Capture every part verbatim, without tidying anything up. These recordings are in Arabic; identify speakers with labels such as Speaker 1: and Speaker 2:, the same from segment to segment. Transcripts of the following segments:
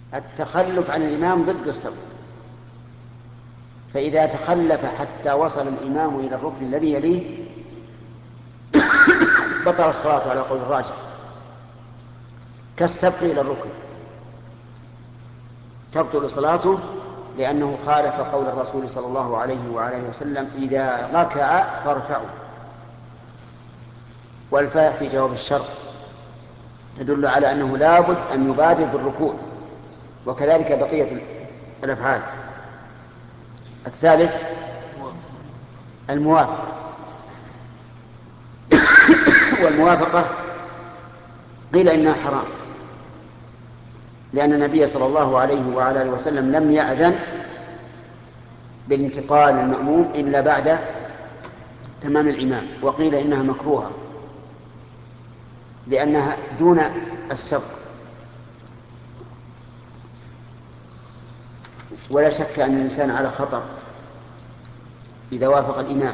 Speaker 1: التخلف عن الإمام ضد السبق، فإذا تخلف حتى وصل الإمام إلى الركن الذي يليه بطل الصلاة على قول الراجح، كالسبق إلى الركن تبطل صلاته، لأنه خالف قول الرسول صلى الله عليه وعلى وسلم إذا ركع فاركعوا. والفاء في جواب الشرط تدل على أنه لابد أن يبادر بالركوع، وكذلك بقية الأفعال. الثالث الموافقة. والموافقة قيل إنها حرام، لأن النبي صلى الله عليه وعلى آله وسلم لم يأذن بالانتقال المأموم إلا بعد تمام الإمام، وقيل إنها مكروهة لأنها دون السبق. ولا شك أن الإنسان على خطر إذا وافق الإمام.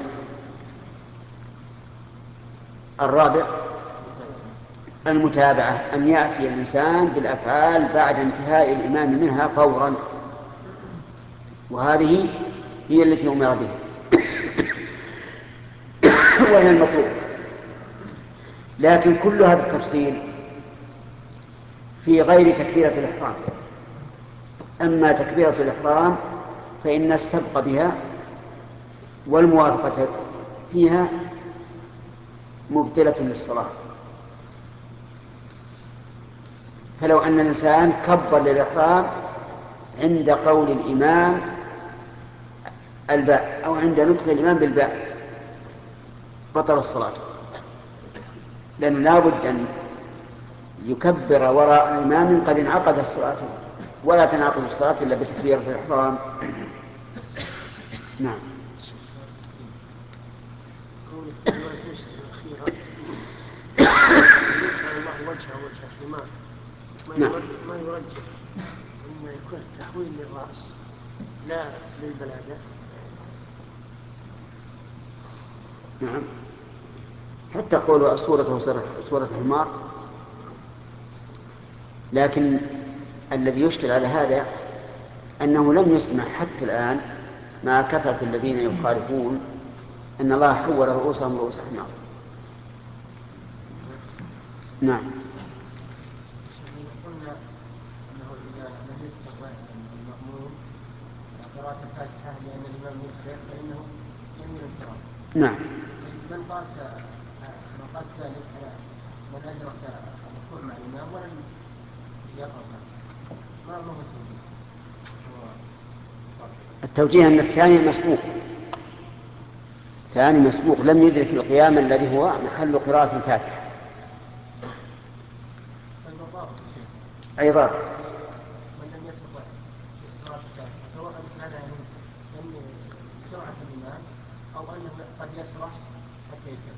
Speaker 1: الرابع المتابعة، أن يأتي الإنسان بالأفعال بعد انتهاء الإمام منها فورا، وهذه هي التي أمر بها وهي المطلوب. لكن كل هذا التفصيل في غير تكبيرة الإحرام. أما تكبيرة الإحرام فإن السبق بها والموافقة فيها مبطلة للصلاة. فلو أن الإنسان كبر للإحرام عند قول الإمام الباء أو عند نطق الإمام بالباء بطل الصلاة، لأنه لا بد أن يكبر وراء إمام قد انعقد الصلاة، ولا تنعقد الصلاة إلا بتكبيرة الإحرام. نعم.
Speaker 2: قول في رواية مسلم الأخيرة يجعل الله وجهه وجه حمار، ما يرجح أن يكون التحويل للرأس لا للبلادة.
Speaker 1: نعم، حتى قولوا صورته صورة حمار. لكن الذي يشكل على هذا أنه لم يسمع حتى الآن مع كثرة الذين يخالفون أن الله حول رؤوسهم رؤوس حمار. نعم.
Speaker 3: قلنا أنه إذا لم يستطع المأموم قراءة الفاتحة لأن الإمام يسرع فإنه يميل القراءة.
Speaker 1: نعم.
Speaker 3: من قاس من قاس ذلك على من أدرك الركوع مع الإمام ولم يقرأ ما هو التوجيه؟
Speaker 1: التوجيه أن الثاني مسبوق، ثاني مسبوق لم يدرك القيام الذي هو محل قراءة الفاتحة. أي ضابط؟
Speaker 3: من لم يستطع قراءة الفاتحة سواء كان يعني سرعة الإمام أو أنه قد يسرح حتى يكمل.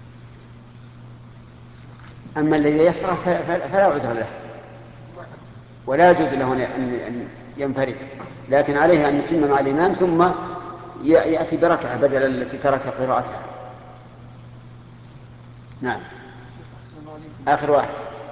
Speaker 1: أما الذي يسرح فلا عذر له ولا يجوز له أن ينفرد، لكن عليه أن يتم مع الإمام ثم يأتي بركعة بدل التي ترك قراءتها. نعم. آخر واحد.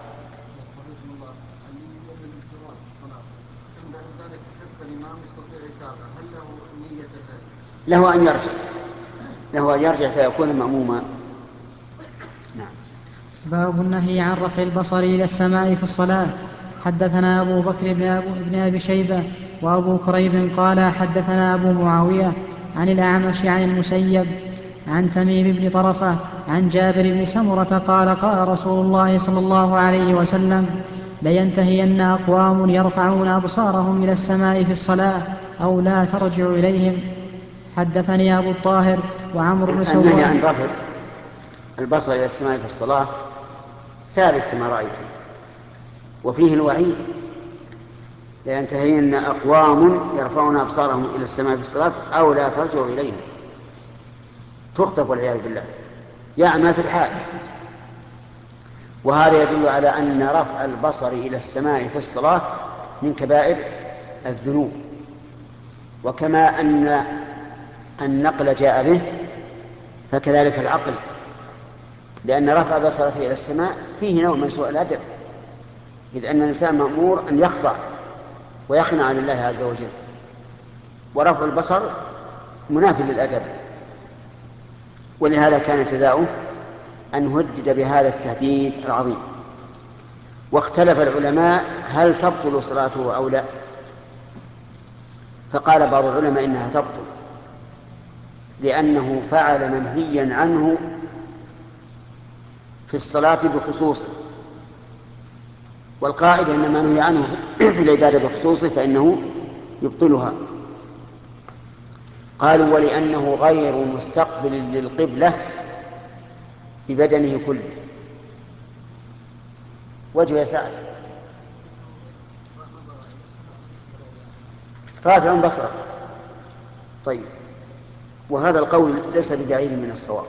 Speaker 1: له أن يرجع له أن يرجع فيكون مأموما. نعم.
Speaker 4: باب النهي عن رفع البصر إلى السماء في الصلاة. حدثنا أبو بكر بن, أبو بن أبي شيبة وأبو كريب قال حدثنا أبو معاوية عن الأعمش عن المسيب عن تميم بن طرفة عن جابر بن سمرة قال قال رسول الله صلى الله عليه وسلم لينتهين أقوام يرفعون أبصارهم إلى السماء في الصلاة أو لا ترجع إليهم. حدثني أبو الطاهر وعمرو بن سواد.
Speaker 1: النهي عن رفع البصر إلى السماء في الصلاة ثابت كما رأيت، وفيه الوعيد لينتهين أقوام يرفعون أبصارهم إلى السماء في الصلاة أو لا ترجعوا إليهم، تخطف والعياذ بالله، يعمى في الحال. وهذا يدل على أن رفع البصر إلى السماء في الصلاة من كبائر الذنوب، وكما أن النقل جاء به فكذلك العقل، لأن رفع بصره إلى السماء فيه نوع من سوء الأدب، إذ أن الإنسان مأمور أن يخضع ويخنع عن الله عز وجل. ورفع البصر منافي للأدب، ولهذا كان جزاؤه أن هدد بهذا التهديد العظيم. واختلف العلماء هل تبطل صلاته أو لا، فقال بعض العلماء إنها تبطل لأنه فعل منهيا عنه في الصلاة بخصوصه، والقائد إنما نهي عنه في العبادة بخصوصه فإنه يبطلها. قالوا ولأنه غير مستقبل للقبلة ببدنه كله. وجه يسعد رافع بصره. طيب، وهذا القول ليس ببعيد من الصواب،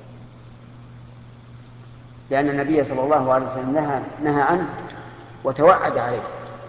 Speaker 1: لأن النبي صلى الله عليه وسلم نهى, نهى عنه وتوعد عليه.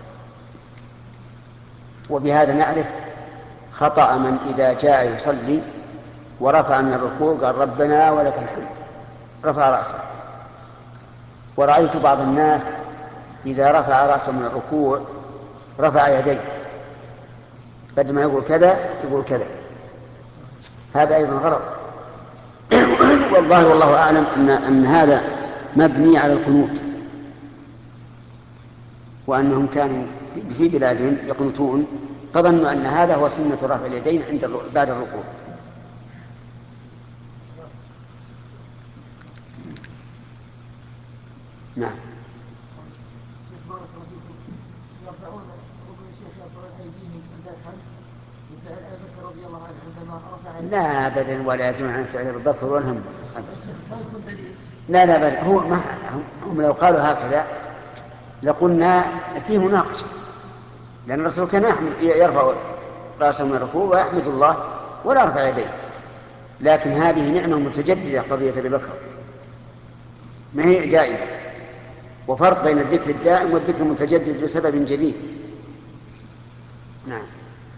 Speaker 1: وبهذا نعرف خطأ من إذا جاء يصلي ورفع من الركوع قال ربنا ولك الحمد، رفع رأسه. ورأيت بعض الناس إذا رفع رأسه من الركوع رفع يديه، بدل ما يقول كذا يقول كذا، هذا أيضا غلط. والله والله أعلم أن, أن هذا مبني على القنوت، وأنهم كانوا في بلادهم يقنطون فظنوا أن هذا هو سنة رفع اليدين عند بعد الركوع. نعم. لا أبدا، ولا يجمع عن فعل أبي بكر والهم. لا لا بل هو ما هم لو قالوا هكذا لقلنا فيه مناقشة، لأن الرسول كان يرفع رأسه من الركوع ويحمد الله ولا يرفع يديه، لكن هذه نعمة متجددة قضية أبي بكر ما هي دائمة، وفرق بين الذكر الدائم والذكر المتجدد بسبب جديد. نعم.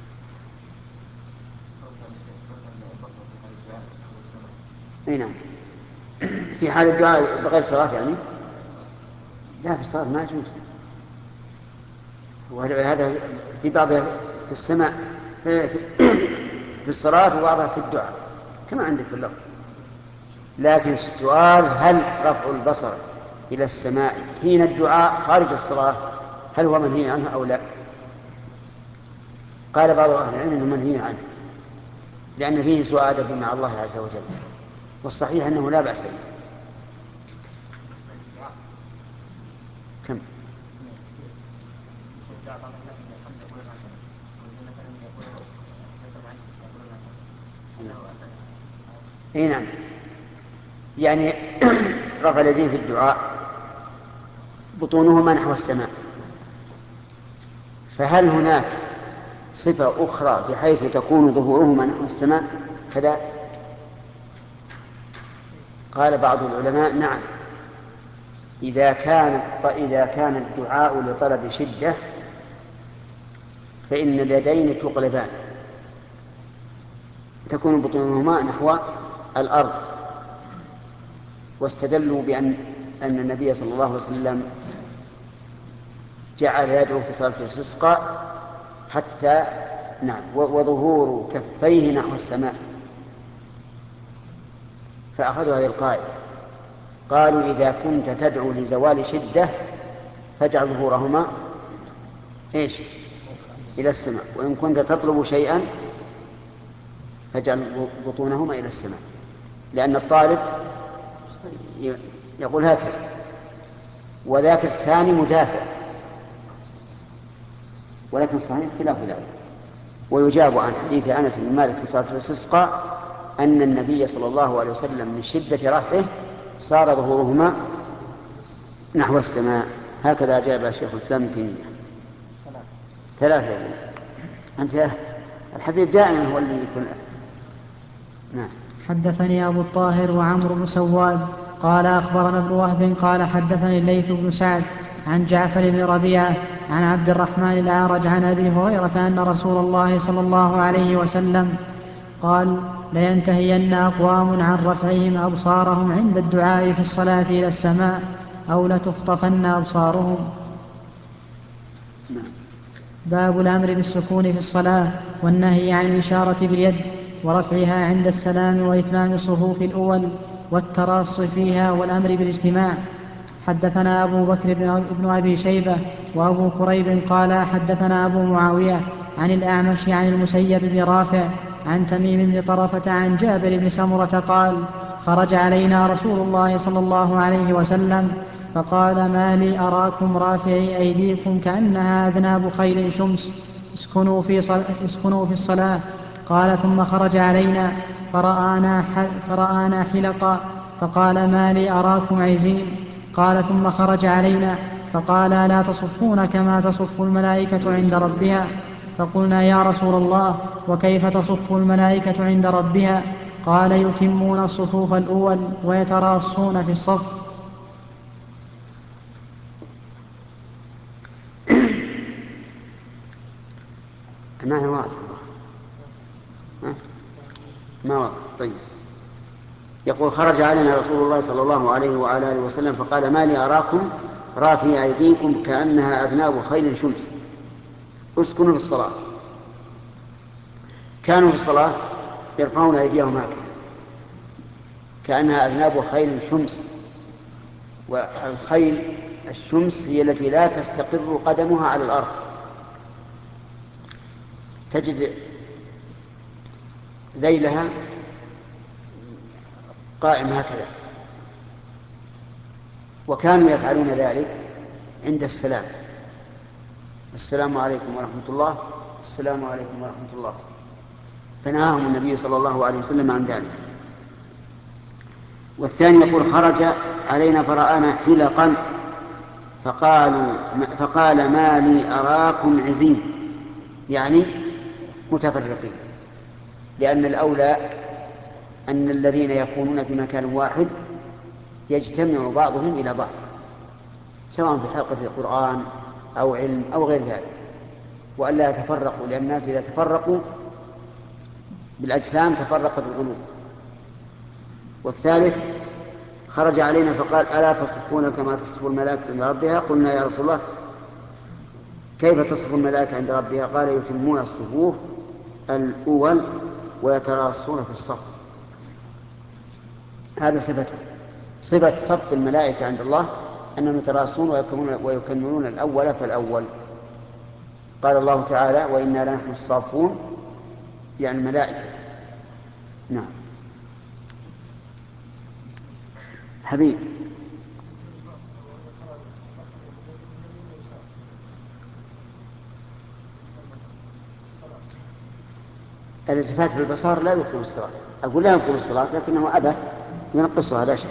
Speaker 1: اي نعم، في حال الدعاء بغير صلاة يعني لا، في الصلاة ما يجوز. وهذا في بعضها في السماء في, في الصلاة وبعضها في الدعاء كما عندك في اللفظ. لكن السؤال هل رفع البصر إلى السماء حين الدعاء خارج الصلاة هل هو منهي عنه أو لا؟ قال بعض أهل العلم أنه منهي عنه لأن فيه سوء أدب مع الله عز وجل، والصحيح أنه لا بأس به. كم؟ اي نعم، يعني رفع اليدين في الدعاء بطونهما نحو السماء، فهل هناك صفة أخرى بحيث تكون ظهورهما نحو السماء كذا؟ قال بعض العلماء نعم، إذا كان إذا كان الدعاء لطلب شدة فإن اليدين تقلبان تكون بطونهما نحو الأرض. واستدلوا بأن أن النبي صلى الله عليه وسلم جعل يدعو في صلاة الاستسقاء حتى نعم وظهور كفيه نحو السماء، فأخذوا هذه القاعدة. قالوا إذا كنت تدعو لزوال شدة فاجعل ظهورهما إيش إلى السماء، وإن كنت تطلب شيئا فاجعل بطونهما إلى السماء، لأن الطالب يقول هكذا، وذاك الثاني مدافع، ولكن صحيح خلاف ذلك. ويجاب عن حديث أنس بن مالك في صلاة الاستسقاء أن النبي صلى الله عليه وسلم من شدة رفعه صار ظهورهما نحو السماء. هكذا أجاب شيخ الإسلام ابن تيمية. ثلاثة. أنت الحبيب دائما هو اللي يكون. نعم.
Speaker 4: حدثني أبو الطاهر وعمرو بن سواد قال أخبرنا ابن وهب قال حدثني الليث بن سعد عن جعفر بن ربيعة عن عبد الرحمن الأعرج عن أبي هريرة أن رسول الله صلى الله عليه وسلم قال لينتهين أقوام عن رفعهم أبصارهم عند الدعاء في الصلاة إلى السماء أو لتخطفن أبصارهم.
Speaker 1: نعم.
Speaker 4: باب الأمر بالسكون في الصلاة والنهي عن الإشارة باليد ورفعها عند السلام وإتمام الصفوف الأول والتراص فيها والأمر بالاجتماع. حدثنا أبو بكر بن أبي شيبة وأبو كريب قال حدثنا أبو معاوية عن الأعمش عن المسيب بن رافع عن تميم بن طرفة عن جابر بن سمرة قال خرج علينا رسول الله صلى الله عليه وسلم فقال ما لي أراكم رافعي أيديكم كأنها أذناب خيل شمس اسكنوا في, صل... اسكنوا في الصلاة. قال ثم خرج علينا فرآنا, ح... فرآنا حلقا فقال ما لي أراكم عزين. قال ثم خرج علينا فقال لا تصفون كما تصف الملائكة عند ربها. فقلنا يا رسول الله وكيف تصف الملائكة عند ربها؟ قال يتمون الصفوف الأول ويتراصون في الصف.
Speaker 1: المعنى واضح ما واضح. طيب يقول خرج علينا رسول الله صلى الله عليه وعلى آله وسلم فقال ما لي أراكم رافعي أيديكم كأنها أذناب خيل شمس اسكنوا في الصلاة. كانوا في الصلاة يرفعون أيديهم هكذا كأنها أذناب خيل شمس، والخيل الشمس هي التي لا تستقر قدمها على الأرض، تجد ذيلها قائم هكذا. وكانوا يفعلون ذلك عند السلام، السلام عليكم ورحمة الله، السلام عليكم ورحمة الله، فنهاهم النبي صلى الله عليه وسلم عن ذلك. والثاني يقول خرج علينا فرآنا حلقا فقالوا فقال ما لي أراكم عزين، يعني متفرقين، لأن الأولى أن الذين يكونون في مكان واحد يجتمع بعضهم إلى بعض سواء في حلقة القرآن أو علم أو غير ذلك، وألا يتفرقوا، لأن الناس إذا تفرقوا بالأجسام تفرقت القلوب. والثالث خرج علينا فقال ألا تصفون كما تصف الملائكة عند ربها؟ قلنا يا رسول الله كيف تصف الملائكة عند ربها؟ قال يتمون الصفوف الأول ويتراصون في الصف. هذا صفته، صفة صف الملائكة عند الله أنهم يتراصون ويكملون الأول فالأول. قال الله تعالى وإنا لنحن الصافون، يعني الملائكة. نعم حبيب. الالتفات بالبصر لا يدخل الصلاة، أقول لا يدخل الصلاة لكنه عبث ينقصها لا شك.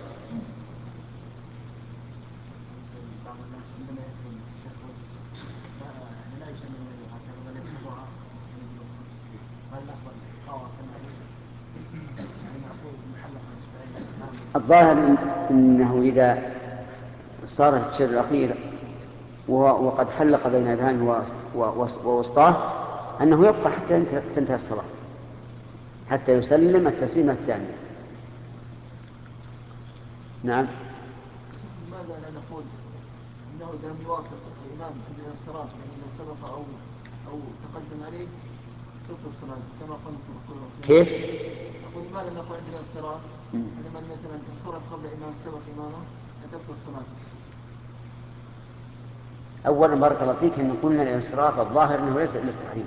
Speaker 1: الظاهر إنه إذا صار الشر الأخير وقد حلق بين أذهانه ووسطاه أنه يبقى حتى تنتهي الصلاة، حتى يسلم التسليمة الثانية. نعم.
Speaker 2: لماذا لا نقول إنه إذا لم يوافق الإمام عند الانصراف إذا سبق أو أو تقدم عليه تبطل صلاته كما قلت.
Speaker 1: كيف؟
Speaker 2: أقول لماذا نقول عند الانصراف عندما مثلا انصرف قبل إمام سبق إمامه تبطل صلاته؟
Speaker 1: أولا بارك الله فيك أن قلنا الانصراف الظاهر أنه ليس للتحريم،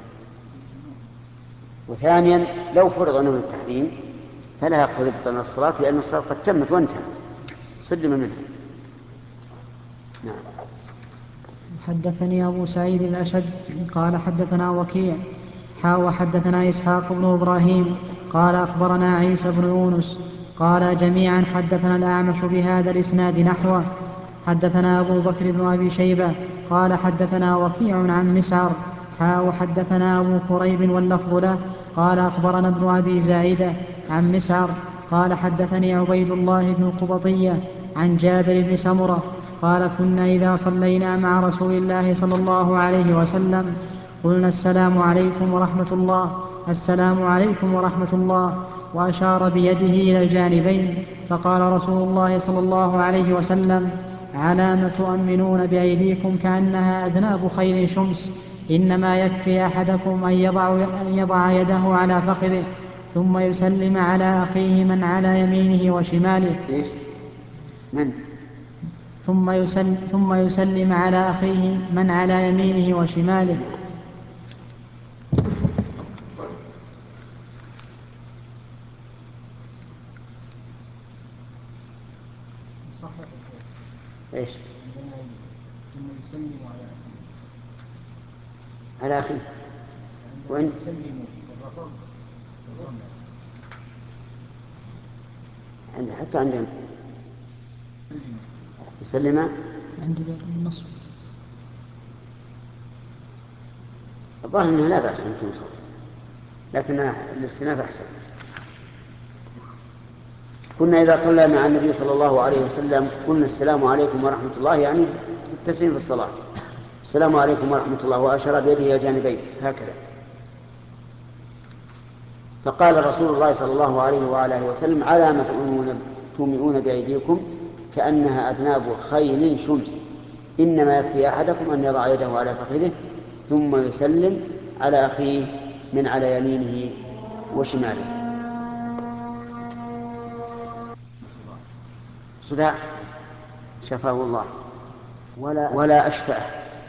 Speaker 1: وثانيا لو فرض أنه للتحريم فلا يقتضي بطلان الصلاة لأن الصلاة قد تمت وانتهى سلم منها. نعم.
Speaker 4: حدثني أبو سعيد الأشد قال حدثنا وكيع حا وحدثنا إسحاق بن إبراهيم قال أخبرنا عيسى بن يونس قال جميعا حدثنا الأعمش بهذا الإسناد نحوه. حدثنا أبو بكر بن أبي شيبة قال حدثنا وكيع عن مسعر حا وحدثنا أبو كريب واللفظ له قال أخبرنا ابن أبي زائدة عن مسعر قال حدثني عبيد الله بن القبطية عن جابر بن سمرة قال كنا إذا صلينا مع رسول الله صلى الله عليه وسلم قلنا السلام عليكم ورحمة الله، السلام عليكم ورحمة الله، وأشار بيده إلى الجانبين. فقال رسول الله صلى الله عليه وسلم علام تؤمنون بأيديكم كأنها أذناب خيل شمس، إنما يكفي أحدكم أن يضع, أن يضع يده على فخذه ثم يسلم على أخيه من على يمينه وشماله.
Speaker 1: إيش؟ من؟
Speaker 4: ثم يسلم, ثم يسلم على أخيه من على يمينه وشماله.
Speaker 1: إيش؟
Speaker 3: ثم يسلم على أخيه.
Speaker 1: على أخيه. وإن
Speaker 3: يسلم بالرفض
Speaker 1: عند حتى عندنا يسلم
Speaker 4: عندي بالنصف.
Speaker 1: الظاهر أنه لا بأس أن تنصب، لكن الاستئناف أحسن. كنا إذا صلى مع النبي صلى الله عليه وسلم قلنا السلام عليكم ورحمة الله، يعني بالتسليم في الصلاة، السلام عليكم ورحمة الله، وأشار بيده إلى الجانبين هكذا. فقال رسول الله صلى الله عليه وعلى آله وسلم: على ما تومئون بأيديكم كأنها أذناب خيل شمس، إنما يكفي أحدكم أن يضع يده على فخذه ثم يسلم على أخيه من على يمينه وشماله. صداع شفاه الله ولا, ولا أشفاه.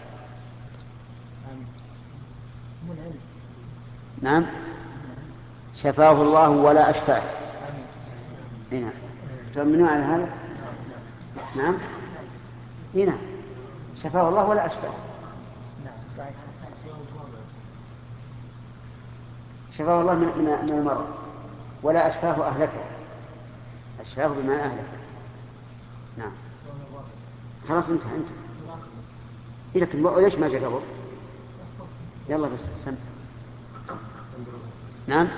Speaker 1: نعم، شفاه الله ولا أشفاه. هنا تؤمنون على هذا؟ نعم، هنا شفاه الله ولا أشفاه. شفاه الله من, من المرض، ولا أشفاه أهلكه. أشفاه بما أهلك. نعم، خلاص انتهى انت. لكن ليش ما جاء قبل؟ يلا بس سم. نعم.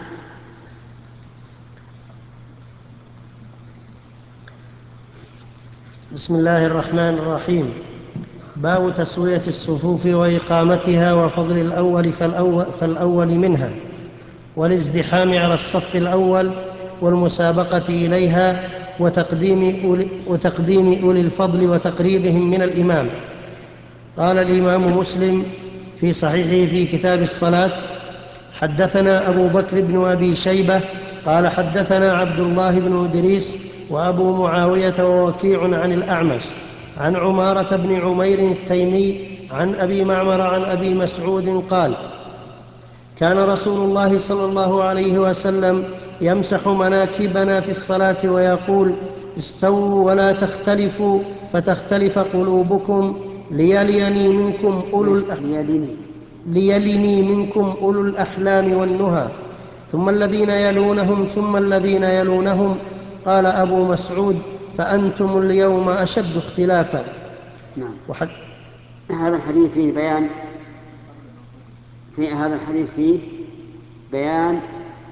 Speaker 5: بسم الله الرحمن الرحيم. باب تسوية الصفوف وإقامتها وفضل الأول فالأول, فالأول منها، والازدحام على الصف الأول والمسابقة إليها، وتقديم أولي, وتقديم أولي الفضل وتقريبهم من الإمام. قال الإمام مسلم في صحيحه في كتاب الصلاة: حدثنا أبو بكر بن أبي شيبة قال حدثنا عبد الله بن إدريس وأبو معاوية ووكيع عن الأعمش عن عمارة بن عمير التيمي عن أبي معمر عن أبي مسعود قال: كان رسول الله صلى الله عليه وسلم يمسح مناكبنا في الصلاة ويقول: استووا ولا تختلفوا فتختلف قلوبكم، ليليني منكم أولو الأحلام ليلني منكم أولو الأحلام والنهى، ثم الذين يلونهم ثم الذين يلونهم. قال أبو مسعود: فأنتم اليوم أشد اختلافا.
Speaker 1: نعم.
Speaker 5: وحد...
Speaker 1: هذا الحديث فيه بيان في هذا الحديث فيه بيان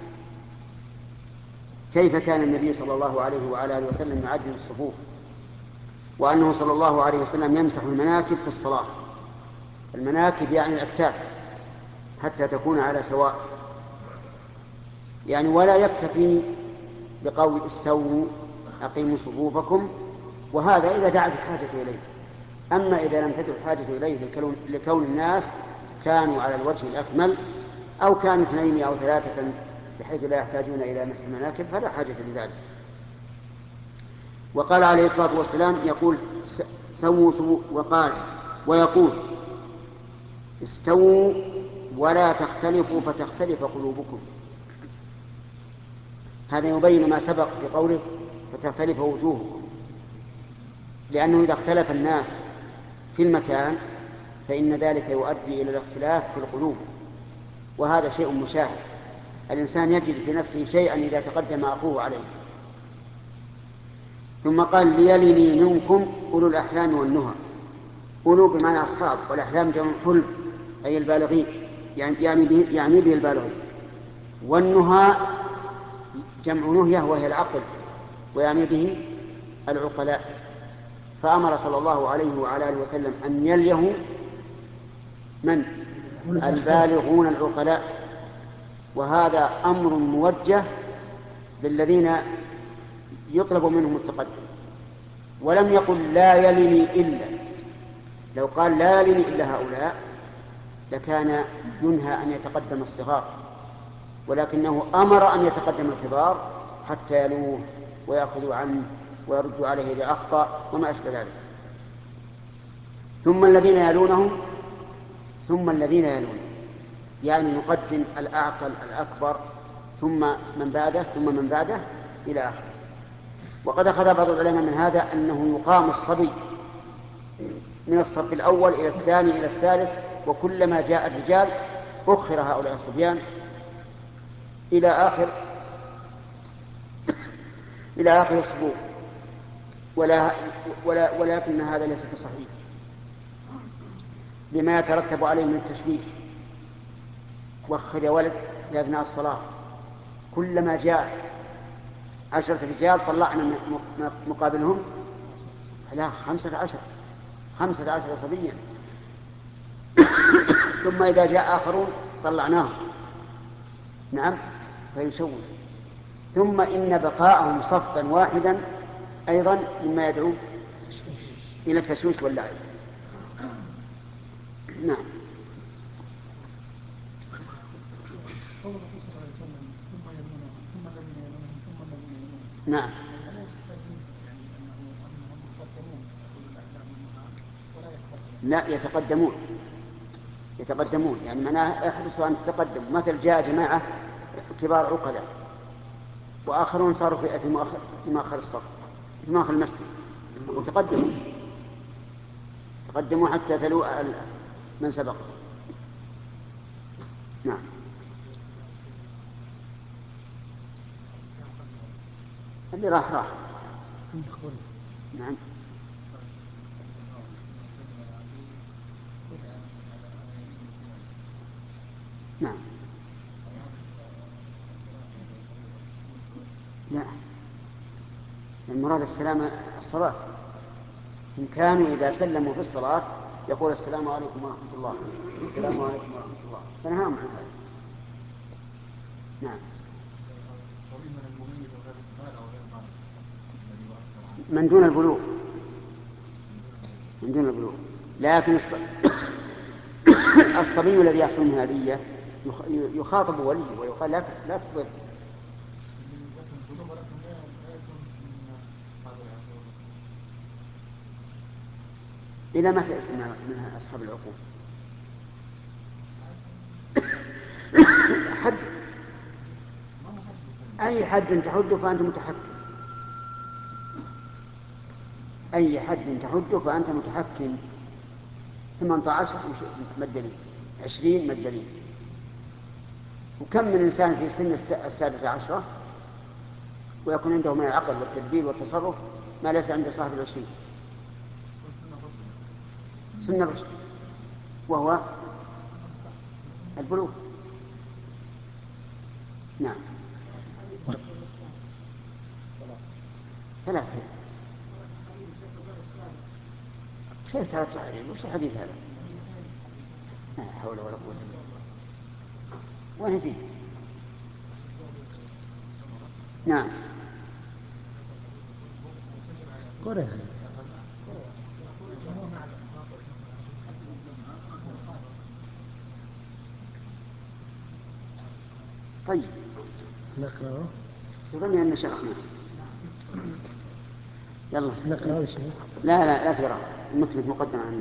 Speaker 1: كيف كان النبي صلى الله عليه وعلى آله وسلم يعدل الصفوف، وأنه صلى الله عليه وسلم يمسح المناكب في الصلاة. المناكب يعني الأكتاف حتى تكون على سواء، يعني ولا يكتفي بقول استووا أقيموا صفوفكم، وهذا إذا دعت الحاجة إليه. أما إذا لم تدع الحاجة إليه لكون الناس كانوا على الوجه الأكمل أو كانوا اثنين أو ثلاثة بحيث لا يحتاجون إلى مسح المناكب فلا حاجة لذلك. وقال عليه الصلاة والسلام يقول سووا سووا، وقال ويقول استووا ولا تختلفوا فتختلف قلوبكم. هذا يبين ما سبق في قوله فتختلف وجوهكم، لأنه إذا اختلف الناس في المكان فإن ذلك يؤدي إلى الاختلاف في القلوب، وهذا شيء مشاهد. الإنسان يجد في نفسه شيئا إذا تقدم أخوه عليه. ثم قال ليلني منكم أولو الأحلام والنهى. أولو بمعنى أصحاب، والأحلام جمع حلم أي البالغين، يعني به, يعني به البالغين. والنهى جمع نهية وهي العقل، ويعني به العقلاء. فأمر صلى الله عليه وعلى آله وسلم أن يليه من؟ البالغون العقلاء، وهذا أمر موجه للذين يطلب منهم التقدم. ولم يقل لا يلني إلا، لو قال لا يلني إلا هؤلاء لكان ينهى أن يتقدم الصغار، ولكنه أمر أن يتقدم الكبار حتى يلوه ويأخذوا عنه ويردوا عليه إذا أخطأ وما أشبه ذلك. ثم الذين يلونهم ثم الذين يلونهم يعني نقدم الأعقل الأكبر ثم من بعده ثم من بعده إلى آخره. وقد أخذ بعض العلماء من هذا أنه يقام الصبي من الصف الأول إلى الثاني إلى الثالث، وكلما جاء الرجال أخر هؤلاء الصبيان إلى آخر إلى آخر الصفوف، ولا ولا ولكن هذا ليس بصحيح لما يترتب عليه من التشويش. وخر يا ولد في أثناء الصلاة، كلما جاء عشرة رجال طلعنا مقابلهم لا خمسة عشر خمسة عشر صبيا، ثم إذا جاء آخرون طلعناهم، نعم، فيشوش. ثم إن بقاءهم صفا واحدا أيضا مما يدعو إلى التشويش واللعب. نعم. نعم. لا، يتقدمون يتقدمون يعني معناه يحرصوا أن تتقدم. مثل جاء جماعة كبار عقلاء وآخرون صاروا في في مؤخر في مؤخر الصف في مؤخر المسجد وتقدموا تقدموا حتى تلو من سبق. نعم. اللي راح راح. نعم. نعم. لا، المراد السلام الصلاة. إن كانوا إذا سلموا في الصلاة يقول السلام عليكم ورحمة الله، السلام عليكم ورحمة الله، فنهاهم عن هذا. نعم. من دون البلوغ من دون البلوغ لكن الصبي الذي يحصل من هذه يخاطب وليه ويقال لا لا تضر. إلى متى يسمع منها أصحاب العقول؟ حد أي حد تحده فأنت متحكم، أي حد تحده فأنت متحكم. ثمانية عشر ما الدليل؟ عشرين ما الدليل؟ وكم من إنسان في سن السادسة عشرة ويكون عنده من العقل والتدبير والتصرف ما ليس عند صاحب العشرين. سن الرشد وهو البلوغ. نعم. ثلاثة. كيف ثلاثة عشر؟ وش الحديث هذا؟ لا حول ولا قوة إلا بالله. وين فيه؟ نعم.
Speaker 5: قرأ.
Speaker 1: طيب
Speaker 5: نقرأه.
Speaker 1: يظني أن شرحنا. يلا
Speaker 5: نقرأه شيء.
Speaker 1: لا لا لا تقرأ، المثبت مقدم عنه.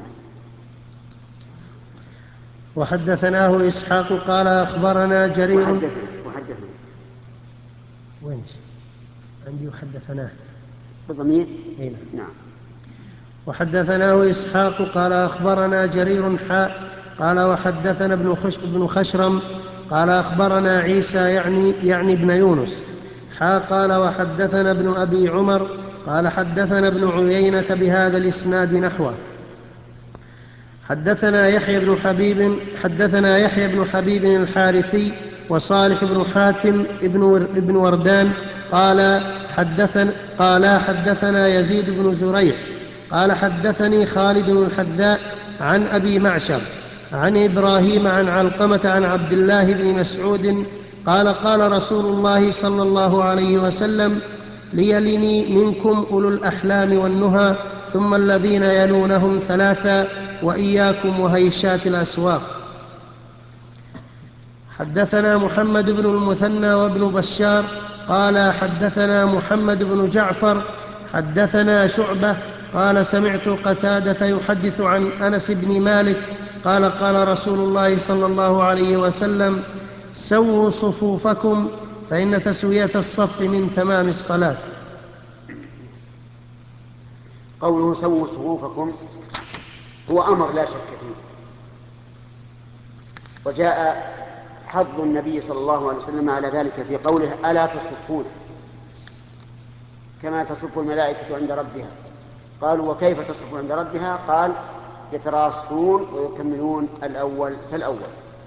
Speaker 5: وحدثناه إسحاق قال أخبرنا جرير.
Speaker 1: وحدثنا وحدثنا
Speaker 5: وين عندي وحدثناه
Speaker 1: بضمير.
Speaker 5: هنا.
Speaker 1: نعم.
Speaker 5: وحدثناه إسحاق قال أخبرنا جرير حاء قال وحدثنا ابن خش ابن خشرم قال أخبرنا عيسى يعني يعني ابن يونس حاء قال وحدثنا ابن أبي عمر قال حدثنا ابن عيينة بهذا الإسناد نحوه. حدثنا يحيى بن حبيب حدثنا يحيى بن حبيب الحارثي وصالح بن حاتم ابن وردان قال حدثنا قال حدثنا يزيد بن زريع قال حدثني خالد الحذاء عن أبي معشر عن إبراهيم عن علقمة عن عبد الله بن مسعود قال قال رسول الله صلى الله عليه وسلم ليلني منكم أولو الأحلام والنهى ثم الذين يلونهم ثلاثا وإياكم وهيشات الأسواق. حدثنا محمد بن المثنى وابن بشار قال حدثنا محمد بن جعفر حدثنا شعبة قال سمعت قتادة يحدث عن أنس بن مالك قال قال رسول الله صلى الله عليه وسلم سووا صفوفكم فإن تسوية الصف من تمام الصلاة.
Speaker 1: قوله سووا صفوفكم هو أمر لا شك فيه، وجاء حظ النبي صلى الله عليه وسلم على ذلك في قوله ألا تصفون كما تصف الملائكة عند ربها. قالوا وكيف تصف عند ربها؟ قال يتراصون ويكملون الأول فالأول.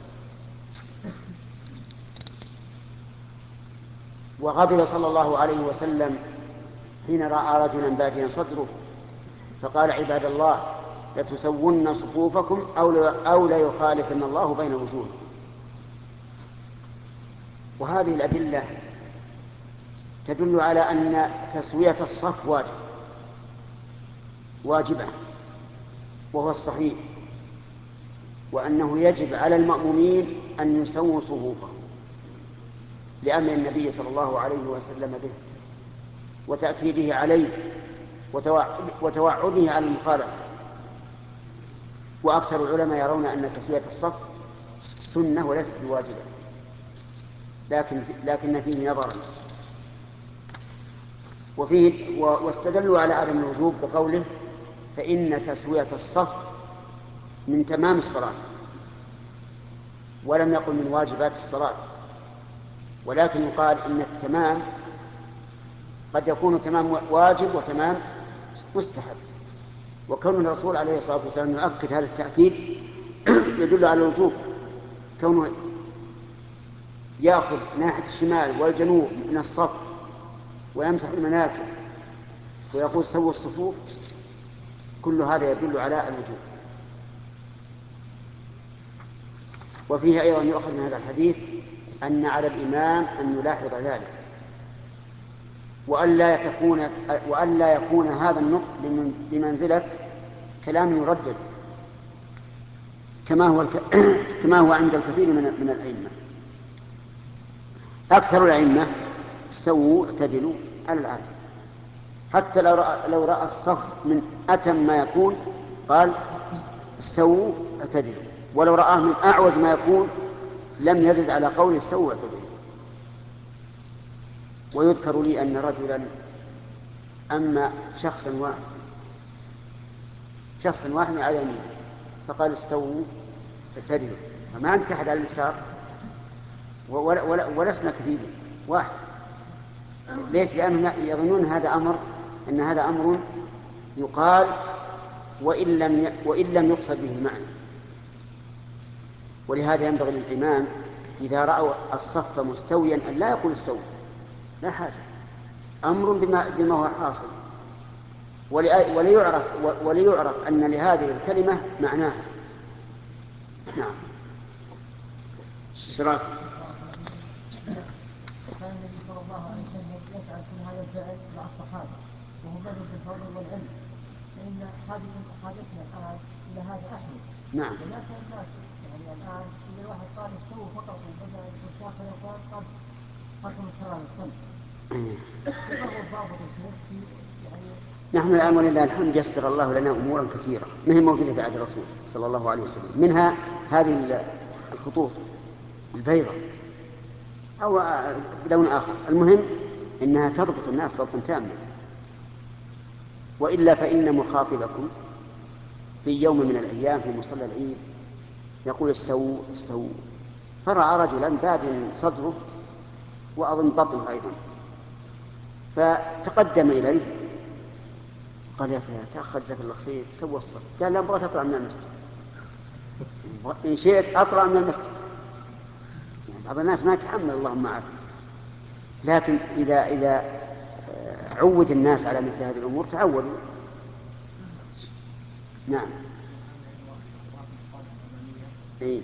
Speaker 1: وغضب صلى الله عليه وسلم حين رأى رجلا باديا صدره فقال عباد الله لتسون صفوفكم أو لا يخالفن الله بين وجوهكم. وهذه الأدلة تدل على أن تسوية الصف واجب واجبة وهو الصحيح، وأنه يجب على المأمومين أن يسووا صفوفهم لأمر النبي صلى الله عليه وسلم به وتأكيده عليه وتوعده على المخالفة. وأكثر العلماء يرون أن تسوية الصف سنة وليست بواجبة، لكن لكن فيه نظرا. وفيه واستدلوا على عدم الوجوب بقوله فإن تسوية الصف من تمام الصلاة، ولم يقل من واجبات الصلاة، ولكن يقال إن التمام قد يكون تمام واجب وتمام مستحب. وكون الرسول عليه الصلاة والسلام يؤكد هذا التأكيد يدل على الوجوب، كونه يأخذ ناحية الشمال والجنوب من الصف ويمسح المناكب ويقول سووا الصفوف، كل هذا يدل على الوجوب. وفيه أيضا يؤخذ من هذا الحديث أن على الإمام أن يلاحظ ذلك، وألا تكون وألا يكون هذا النطق بمنزلة كلام يردد كما هو الك... كما هو عند الكثير من من الأئمة. أكثر الأئمة استووا اعتدلوا على العادة، حتى لو رأى, لو رأى الصف من أتم ما يكون قال استووا اعتدلوا، ولو رآه من أعوج ما يكون لم يزد على قول استووا اعتدلوا. ويذكر لي أن رجلا أما شخصا واحد شخصا واحد على يمين فقال استووا اعتدلوا، ما عندك أحد على اليسار ولا ولا ولسنا كثير واحد. ليش؟ لأنهم يظنون هذا أمر أن هذا أمر يقال وإن لم وإن لم يقصد به المعنى. ولهذا ينبغي للإمام إذا رأوا الصف مستويا أن لا يقول استووا، لا حاجة، أمر بما, بما هو حاصل، وليعرف, وليعرف أن لهذه الكلمة معناها. نعم. شراك
Speaker 3: كان النبي صلى الله عليه وسلم يفعل كل هذا الفعل مع الصحابة وهم لهم بالفضل والعلم، فإن حاجتنا الآن إلى هذا أحمد.
Speaker 1: نعم.
Speaker 3: ولكن الناس يعني الآن إذا الواحد قال استووا فقط وبدأ الداخل يقول قد حكم الصلاة والسلام. كيف هو الضابط يا شيخ في يعني؟
Speaker 1: نحن الآن ولله الحمد يسر الله لنا أمورا كثيرة ما هي موجودة في عهد الرسول صلى الله عليه وسلم، منها هذه الخطوط البيضاء أو بلون آخر، المهم إنها تضبط الناس ضبطا تاما. وإلا فإن مخاطبكم في يوم من الأيام في مصلى العيد يقول استووا استووا، فرأى رجلا باد صدره وأظن بطنه أيضا، فتقدم إليه قال يا فلان تأخذ جزاك الله خير سوى الصف. قال لا أبغى أطلع من المسجد، إن شئت أطلع من المسجد. يعني بعض الناس ما يتحمل اللهم عافية، لكن إذا إذا عود الناس على مثل هذه الأمور تعودوا. نعم. إيه؟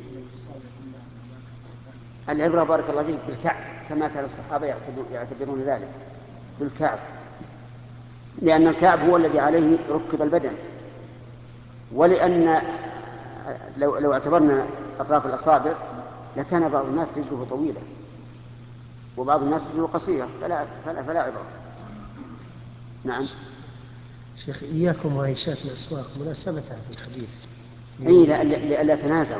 Speaker 1: العبرة بارك الله فيك بالكعب كما كان الصحابة يعتبرون ذلك، بالكعب، لأن الكعب هو الذي عليه ركب البدن، ولأن لو, لو اعتبرنا أطراف الأصابع لكان بعض الناس رجله طويلة وبعض الناس رجله قصيرة فلا, فلا, فلا عبرة. نعم.
Speaker 5: شيخ إياكم وهيشات الأسواق مناسبتها في الحديث.
Speaker 1: أي لألا تنازعوا.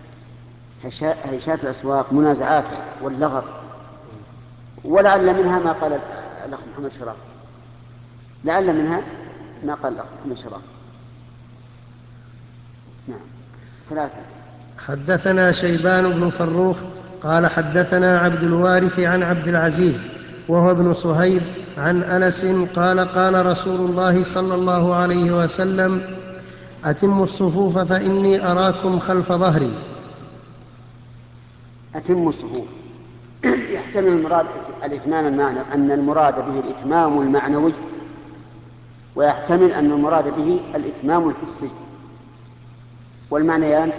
Speaker 1: هيشات الأسواق منازعات واللغط، ولعل منها ما قال الأخ محمد شراف، لعل منها ما قال الأخ محمد شراف. نعم. ثلاثة.
Speaker 5: حدثنا شيبان بن فروخ قال حدثنا عبد الوارث عن عبد العزيز وهو ابن صهيب عن أنس قال قال رسول الله صلى الله عليه وسلم: أتموا الصفوف فإني أراكم خلف ظهري.
Speaker 1: أتموا الصفوف يحتمل المراد الإتمام المعنى أن المراد به الإتمام المعنوي، ويحتمل أن المراد به الإتمام الحسي، والمعنيان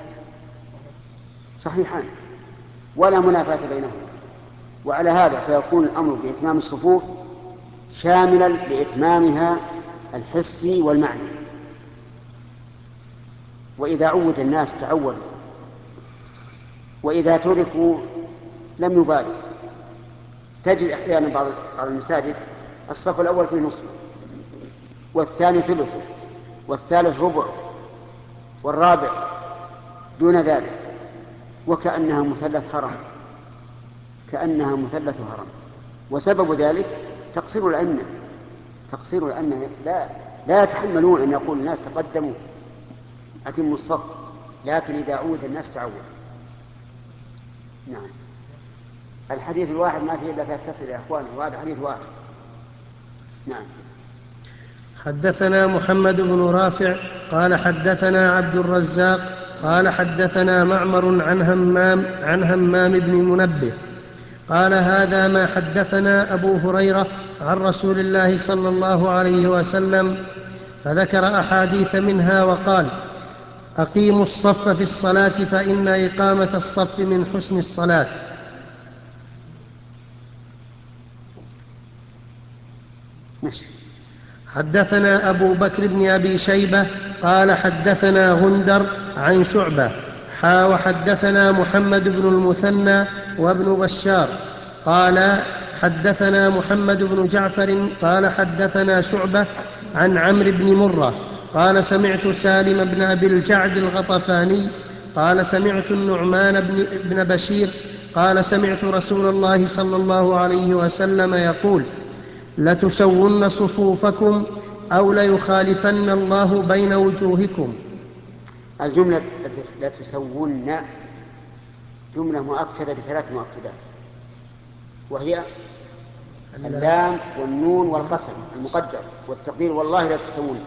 Speaker 1: صحيحان ولا منافاة بينهما. وعلى هذا فيكون الأمر بإتمام الصفوف شاملا لإتمامها الحسي والمعنى. وإذا عود الناس تعودوا، وإذا تركوا لم يبالوا. تجد أحيانا بعض المساجد الصف الأول فيه نصف، والثاني ثلثه، والثالث ربعه، والرابع دون ذلك، وكأنها مثلث هرم، كأنها مثلث هرم. وسبب ذلك تقصير الأئمة، تقصير الأئمة لا لا يتحملون أن يقول الناس تقدموا أتموا الصف، لكن إذا عود الناس تعود. نعم. الحديث الواحد ما فيه إلا ثلاثة أسئلة يا أخواني، وهذا حديث واحد. نعم.
Speaker 5: حدثنا محمد بن رافع قال حدثنا عبد الرزاق قال حدثنا معمر عن همام عن همام بن منبه قال هذا ما حدثنا أبو هريرة عن رسول الله صلى الله عليه وسلم، فذكر أحاديث منها وقال: أقيموا الصف في الصلاة فإن إقامة الصف من حسن الصلاة.
Speaker 1: ماشي.
Speaker 5: حدثنا أبو بكر بن أبي شيبة قال حدثنا غندر عن شعبة حا وحدثنا محمد بن المثنى وابن بشار قال حدثنا محمد بن جعفر قال حدثنا شعبة عن عمرو بن مرة قال سمعت سالم بن أبي الجعد الغطفاني قال سمعت النعمان بن, بن بشير قال سمعت رسول الله صلى الله عليه وسلم يقول: لتسون صفوفكم أو ليخالفن الله بين وجوهكم.
Speaker 1: الجملة لتسون جملة مؤكدة بثلاث مؤكدات، وهي اللام والنون والقسم المقدر والتقدير والله لا تسون.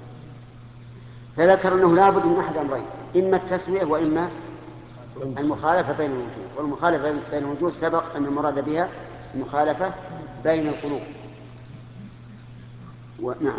Speaker 1: فذكر أنه لا بد من أحد أمرين، إما التسوية وإما المخالفة بين الوجوه. والمخالفة بين الوجوه سبق أن المراد بها المخالفة بين القلوب. ونعم.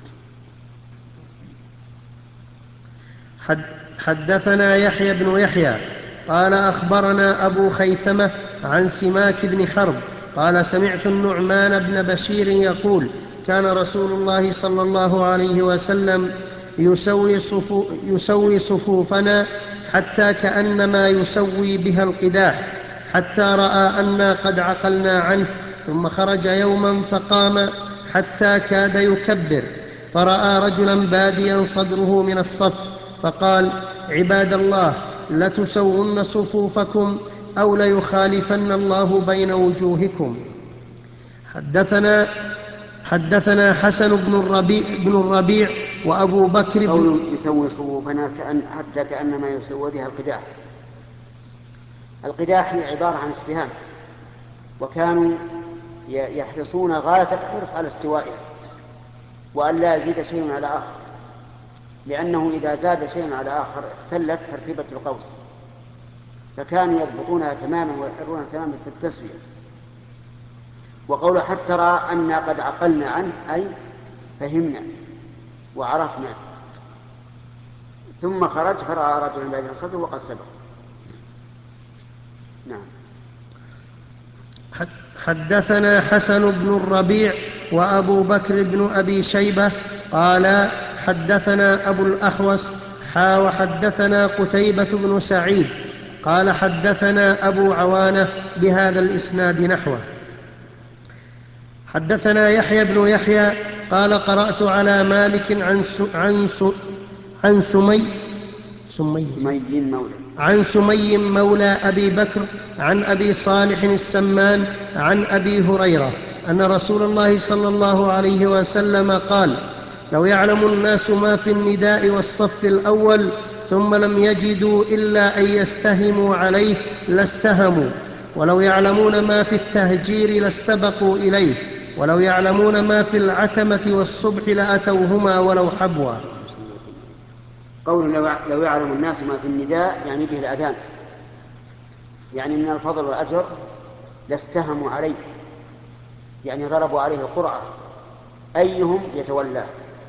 Speaker 5: حدثنا يحيى بن يحيى قال أخبرنا أبو خيثمة عن سماك بن حرب قال سمعت النعمان بن بشير يقول: كان رسول الله صلى الله عليه وسلم يسوي, صفو يسوي صفوفنا حتى كأنما يسوي بها القداح، حتى رأى أنا قد عقلنا عنه، ثم خرج يوما فقام حتى كاد يكبر، فرأى رجلا باديا صدره من الصف، فقال: عباد الله، لتسون صفوفكم أو ليخالفن الله بين وجوهكم. حدثنا حدثنا حسن بن الربيع, بن الربيع وأبو بكر
Speaker 1: قول يسوي صفوفنا كأن حتى كأنما يسوي بها القداح. القداح هي عبارة عن السهام، وكانوا يحرصون غاية الحرص على استوائها وأن لا يزيد شيء على آخر، لأنه إذا زاد شيء على آخر اختلت تركيبة القوس، فكانوا يضبطونها تماما ويحرونها تماما في التسوية. وقوله حتى رأى أننا قد عقلنا عنه أي فهمنا وعرفنا، ثم خرج فرأى رجلا باديا صدره وقد سبق. نعم.
Speaker 5: حدثنا حسن بن الربيع وأبو بكر بن أبي شيبة قال حدثنا أبو الأحوص حا وحدثنا قتيبة بن سعيد قال حدثنا أبو عوانة بهذا الإسناد نحوه. حدثنا يحيى بن يحيى قال قرأت على مالك عن س... عن س... عن سمي سمي
Speaker 1: سمي مولى
Speaker 5: عن سمي مولى أبي بكر عن أبي صالح السمان عن أبي هريرة أن رسول الله صلى الله عليه وسلم قال: لو يعلم الناس ما في النداء والصف الأول ثم لم يجدوا إلا أن يستهموا عليه لاستهموا، ولو يعلمون ما في التهجير لاستبقوا إليه، ولو يعلمون ما في العتمة والصبح لأتوهما ولو حبوا.
Speaker 1: قول لو يعلم الناس ما في النداء يعني به الأذان، يعني من الفضل والأجر لاستهموا عليه، يعني ضربوا عليه القرعة أيهم يتولاه.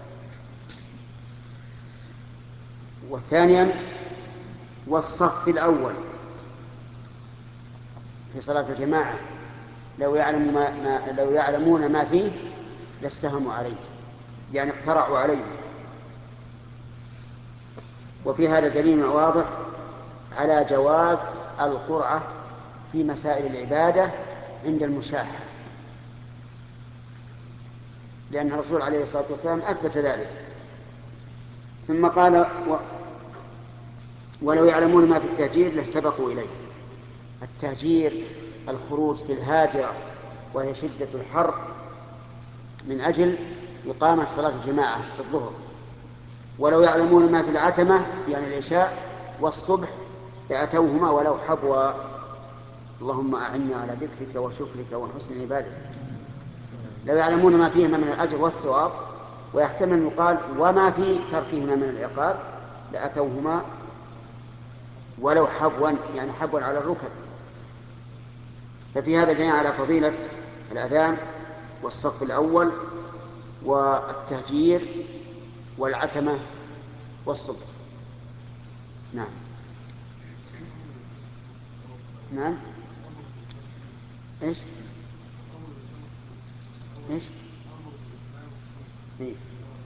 Speaker 1: وثانيا والصف الأول في صلاة الجماعة لو يعلم ما ما لو يعلمون ما فيه لاستهموا عليه، يعني اقترعوا عليه. وفي هذا دليل واضح على جواز القرعة في مسائل العبادة عند المشاحة، لأن الرسول عليه الصلاة والسلام أثبت ذلك. ثم قال و... ولو يعلمون ما في التهجير لاستبقوا إليه. التهجير الخروج في الهاجرة وهي شدة الحر من أجل إقامة صلاة الجماعة الظهر. ولو يعلمون ما في العتمة يعني العشاء والصبح لأتوهما ولو حبوا. اللهم أعني على ذكرك وشكرك وحسن عبادتك. لو يعلمون ما فيهما من الأجر والثواب، ويحتمل يقال وما في تركهما من العقاب لأتوهما ولو حبوا، يعني حبوا على الركب. ففي هذا دليل على فضيلة الأذان والصف الأول والتهجير والعتمة والصبح. نعم نعم ايش ايش إيه؟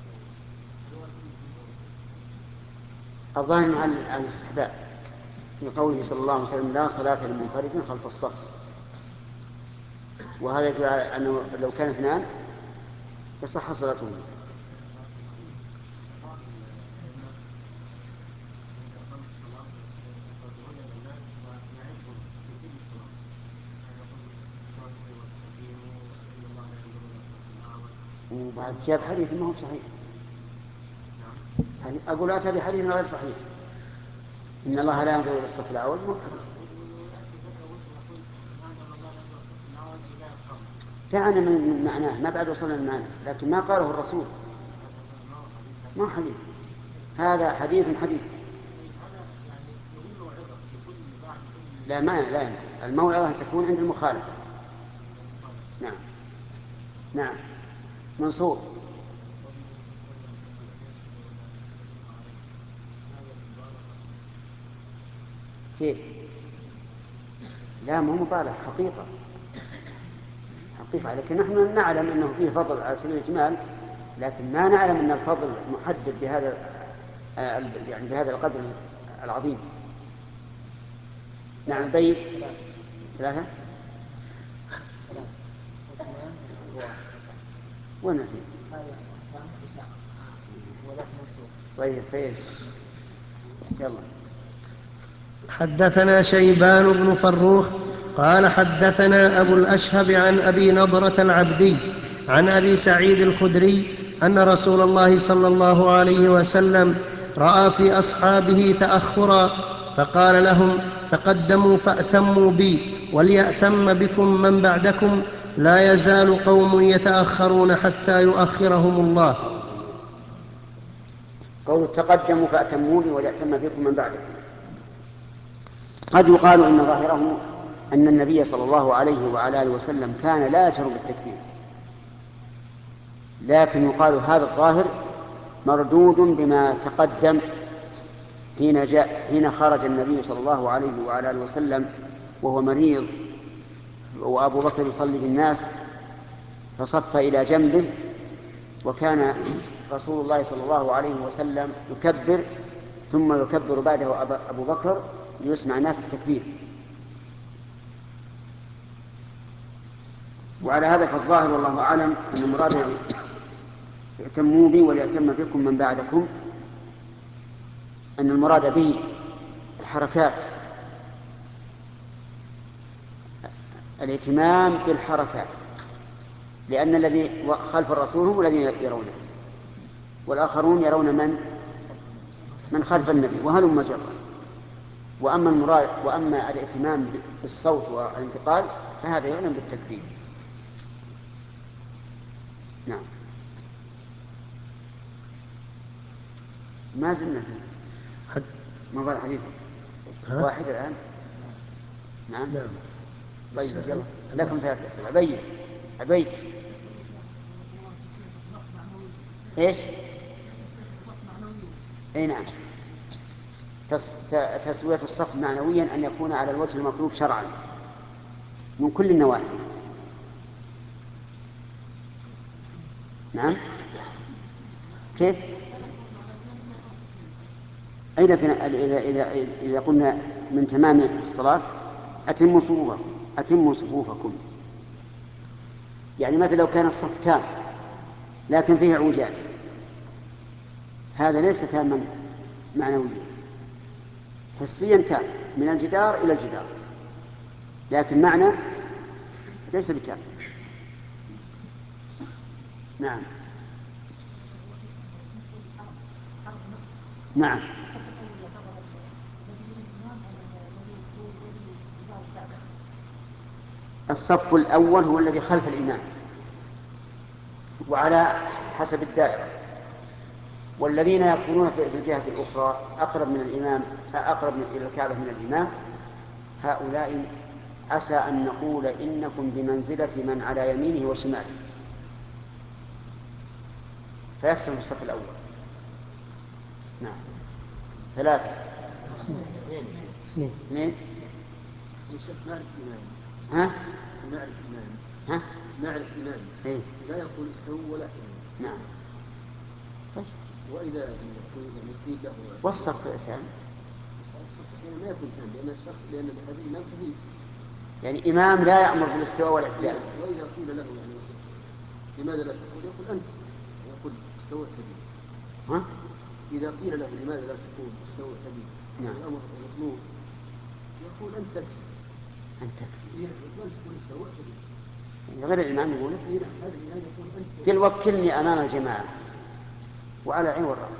Speaker 1: الظاهر على الاستحباب في قوله صلى الله عليه وسلم: لا صلاة لمنفرد خلف الصف. وهذا يدل على أنه لو كان اثنان يصح صلاتهما. وبعد جاب حديث ما هو صحيح. أقول أتى بحديث غير صحيح إن الله لا ينظر إلى الصف الأول. فعلا من معناه ما بعد وصلنا المعنى، لكن ما قاله الرسول ما حديث. هذا حديث حديث لا ما لا الموعظة تكون عند المخالف. نعم نعم منصور. كيف؟ لا مو مبالغ، حقيقة حقيقة. لكن نحن نعلم أنه فيه فضل على سبيل الإجمال، لكن ما نعلم أن الفضل محدد بهذا يعني بهذا القدر العظيم. نعم بيت ثلاثة وين طيب خير يلا.
Speaker 5: حدثنا شيبان بن فروخ قال حدثنا أبو الأشهب عن أبي نضرة العبدي عن أبي سعيد الخدري أن رسول الله صلى الله عليه وسلم رأى في أصحابه تأخرا فقال لهم: تقدموا فأتموا بي وليأتم بكم من بعدكم، لا يزال قوم يتأخرون حتى يؤخرهم الله.
Speaker 1: قول تقدموا فأتموا بي وليأتم بكم من بعدكم، قد يقال إن ظاهره أن النبي صلى الله عليه وعلى آله وسلم كان لا يجهر بالتكبير، لكن يقال هذا الظاهر مردود بما تقدم حين جاء حين خرج النبي صلى الله عليه وعلى آله وسلم وهو مريض وأبو بكر يصلي بالناس فصف إلى جنبه، وكان رسول الله صلى الله عليه وسلم يكبر ثم يكبر بعده أبو بكر ليسمع الناس التكبير. وعلى هذا فالظاهر والله أعلم أن المراد ائتموا بي وليأتم بكم من بعدكم، أن المراد به الحركات، الائتمام بالحركات، لأن الذي خلف الرسول هم الذين يرونه، والآخرون يرون من من خلف النبي وهلم جرا. وأما المراد وأما الائتمام بالصوت والانتقال فهذا يعلم بالتكبير. نعم. ما زلنا فيه ما بعد حديث واحد الآن. نعم.
Speaker 5: نعم.
Speaker 1: طيب يلا لكم ثلاث أسئلة. عبيد عبيد ايش؟ اي نعم. تس... تسوية الصف معنويا أن يكون على الوجه المطلوب شرعا من كل النواحي. نعم. كيف؟ أيضا إذا إذا إذا قلنا من تمام الصلاة أتموا صفوفكم أتموا صفوفكم، يعني مثلا لو كان الصف تام لكن فيه اعوجاج، هذا ليس تاما معنويا، حسيا تام من الجدار إلى الجدار، لكن معنى ليس بتام. نعم. نعم. الصف الأول هو الذي خلف الإمام وعلى حسب الدائرة، والذين يكونون في الجهة الأخرى أقرب من الإمام أقرب إلى الكعبة من الإمام، هؤلاء عسى أن نقول إنكم بمنزلة من على يمينه وشماله، فيسلم الصف الأول. نعم. ثلاثة.
Speaker 5: اثنين.
Speaker 1: اثنين.
Speaker 3: الشيخ نعرف إمام.
Speaker 1: ها؟
Speaker 3: نعرف إمام.
Speaker 1: ها؟
Speaker 3: نعرف إمام.
Speaker 1: إيه؟
Speaker 3: لا يقول استووا ولا تناموا.
Speaker 1: نعم. طيب.
Speaker 3: وإذا يقول قيل له
Speaker 1: والصف الثاني؟
Speaker 3: الصف الثاني ما يكون ثاني، لأن الشخص لأن هذا الإمام خفيف.
Speaker 1: يعني إمام لا يأمر بالاستواء والاعتدال.
Speaker 3: وإذا قيل له يعني لماذا لا تقول، يقول أنت، يقول استوى كبير.
Speaker 1: ها؟
Speaker 3: إذا قيل له لماذا لا تقول استوى كبير،
Speaker 1: نعم.
Speaker 3: الأمر مطلوب، يقول أنت تكفي.
Speaker 1: أنت تكفي.
Speaker 3: أنت تقول استوى كبير.
Speaker 1: غير الإمام يقول
Speaker 3: هذا الإمام يقول أنت.
Speaker 1: قل وكلني أمام الجماعة وعلى العين والرأس.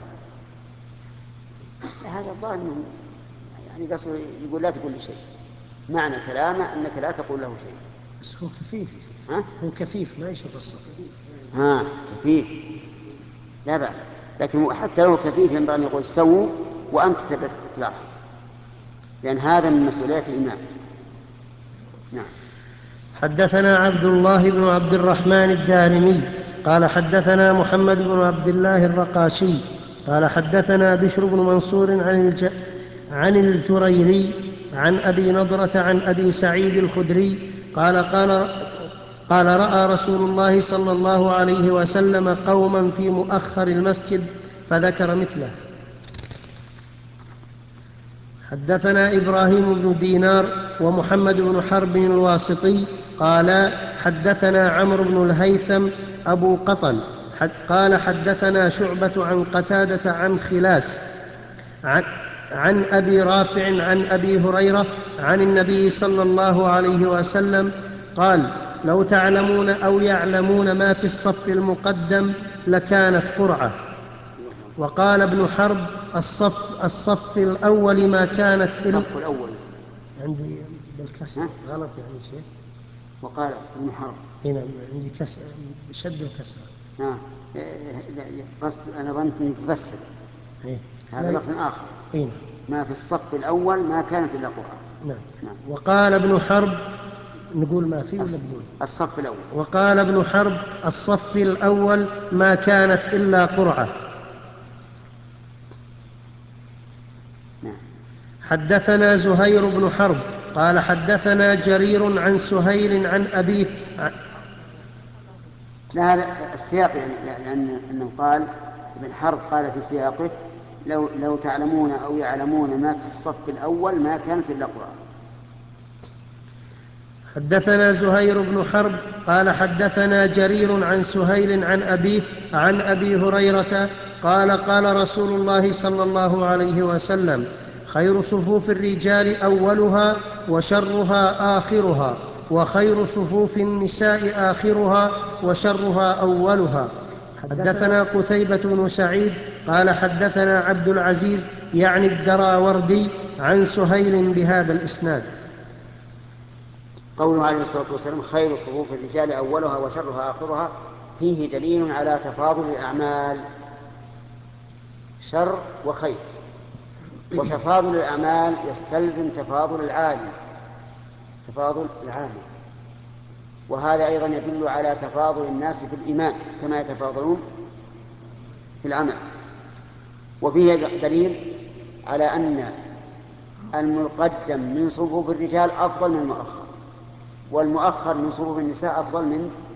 Speaker 1: هذا الظاهر أنه يعني قصر يقول لا تقول لي شيء، معنى كلامه أنك لا تقول له شيء.
Speaker 5: بس هو كفيف.
Speaker 1: ها؟
Speaker 5: هو كفيف ما يشوف الصف.
Speaker 1: ها كفيف لا بأس، لكن حتى لو كفيف ينبغي أن يقول سووا وأنت تلاحظ، لأن هذا من مسؤوليات الإمام. نعم.
Speaker 5: حدثنا عبد الله بن عبد الرحمن الدارمي قال حدثنا محمد بن عبد الله الرقاشي قال حدثنا بشر بن منصور عن, الج... عن الجريري عن أبي نضرة عن أبي سعيد الخدري قال قال قال رأى رسول الله صلى الله عليه وسلم قوما في مؤخر المسجد فذكر مثله. حدثنا إبراهيم بن دينار ومحمد بن حرب الواسطي قال حدثنا عمرو بن الهيثم أبو قطن قال حدثنا شعبة عن قتادة عن خلاس عن, عن أبي رافع عن أبي هريرة عن النبي صلى الله عليه وسلم قال لو تعلمون أو يعلمون ما في الصف المقدم لكانت قرعة. وقال ابن حرب الصف, الصف الأول ما كانت
Speaker 1: الصف الأول
Speaker 5: عندي بالكسر غلط يعني شيء.
Speaker 1: وقال ابن حرب
Speaker 5: هنا عندي كسر شد وكسر.
Speaker 1: نعم. قصد أنا ظننت أنه تفسر
Speaker 5: إيه.
Speaker 1: هذا لفظ آخر.
Speaker 5: إيه.
Speaker 1: ما في الصف الأول ما كانت إلا قرعة.
Speaker 5: نعم.
Speaker 1: نعم.
Speaker 5: وقال ابن حرب نقول ما فيه ولا نقول
Speaker 1: الصف الأول.
Speaker 5: وقال ابن حرب الصف الأول ما كانت إلا قرعة.
Speaker 1: نعم.
Speaker 5: حدثنا زهير بن حرب قال حدثنا جرير عن سهيل عن أبيه.
Speaker 1: لا هذا السياق يعني لأن أنه قال ابن حرب قال في سياقه لو لو تعلمون أو يعلمون ما في الصف الأول ما كانت إلا قرآن.
Speaker 5: حدثنا زهير بن حرب قال حدثنا جرير عن سهيل عن أبيه عن أبي هريرة قال قال رسول الله صلى الله عليه وسلم: خير صفوف الرجال أولها وشرها آخرها، وخير صفوف النساء آخرها وشرها أولها. حدثنا قتيبة بن سعيد قال حدثنا عبد العزيز يعني الدراوردي عن سهيل بهذا الإسناد.
Speaker 1: قوله عليه الصلاة والسلام: خير صفوف الرجال أولها وشرها آخرها، فيه دليل على تفاضل الأعمال، شر وخير، وتفاضل الأعمال يستلزم تفاضل العالم، تفاضل العالم، وهذا أيضا يدل على تفاضل الناس في الإيمان كما يتفاضلون في العمل. وفيه دليل على أن المقدم من صفوف الرجال أفضل من المؤخر، والمؤخر من صفوف النساء أفضل من